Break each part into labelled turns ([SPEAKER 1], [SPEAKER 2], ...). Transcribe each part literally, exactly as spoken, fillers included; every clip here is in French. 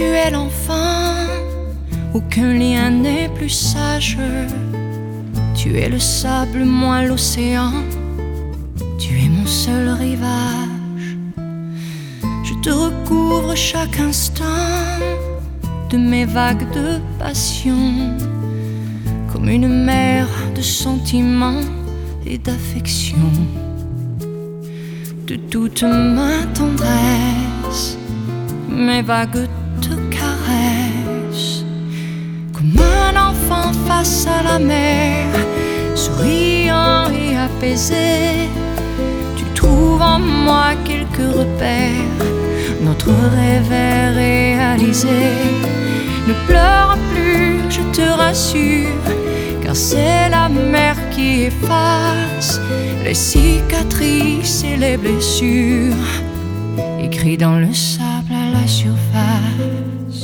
[SPEAKER 1] tu es l'enfant, aucun lien n'est plus sage. Tu es le sable, moi l'océan, tu es mon seul rivage. Je te recouvre chaque instant de mes vagues de passion, comme une mer de sentiments et d'affection. De toute ma tendresse, mes vagues te caressent, comme un enfant face à la mer, souriant et apaisé. Tu trouves en moi quelques repères, notre rêve est réalisé. Ne pleure plus, je te rassure, car c'est la mer qui efface les cicatrices et les blessures, écrits dans le sable à la surface.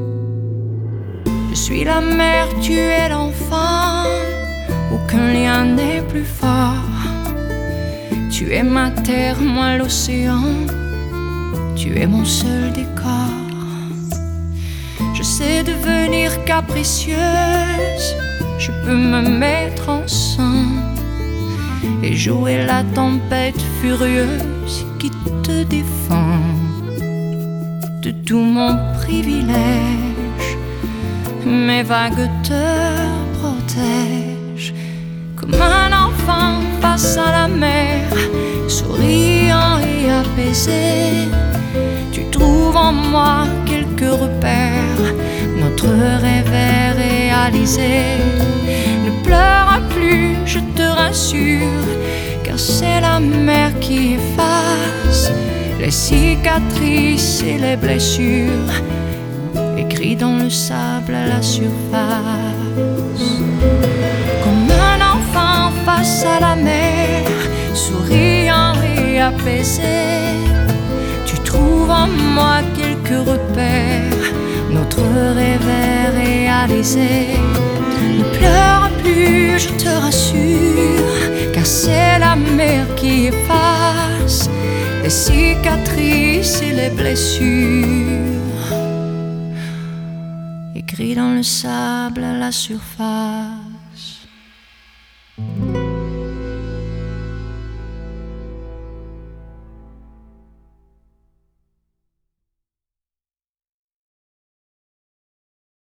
[SPEAKER 1] Je suis la mer, tu es l'enfant, aucun lien n'est plus fort. Tu es ma terre, moi l'océan, tu es mon seul décor. Je sais devenir capricieuse, je peux me mettre en sang et jouer la tempête furieuse qui te défend. De tout mon privilège, mes vagues te protègent, comme un enfant face à la mer, souriant et apaisé. Tu trouves en moi quelques repères, notre rêve est réalisé. Ne pleure plus, je te rassure, car c'est la mer qui efface les cicatrices et les blessures, écrits dans le sable à la surface. Comme un enfant face à la mer, souriant et apaisé. Tu trouves en moi quelques repères, notre rêve est réalisé. Ne pleure plus, je te rassure, car c'est la mer qui efface les cicatrices et les blessures, écrits dans le sable à la surface.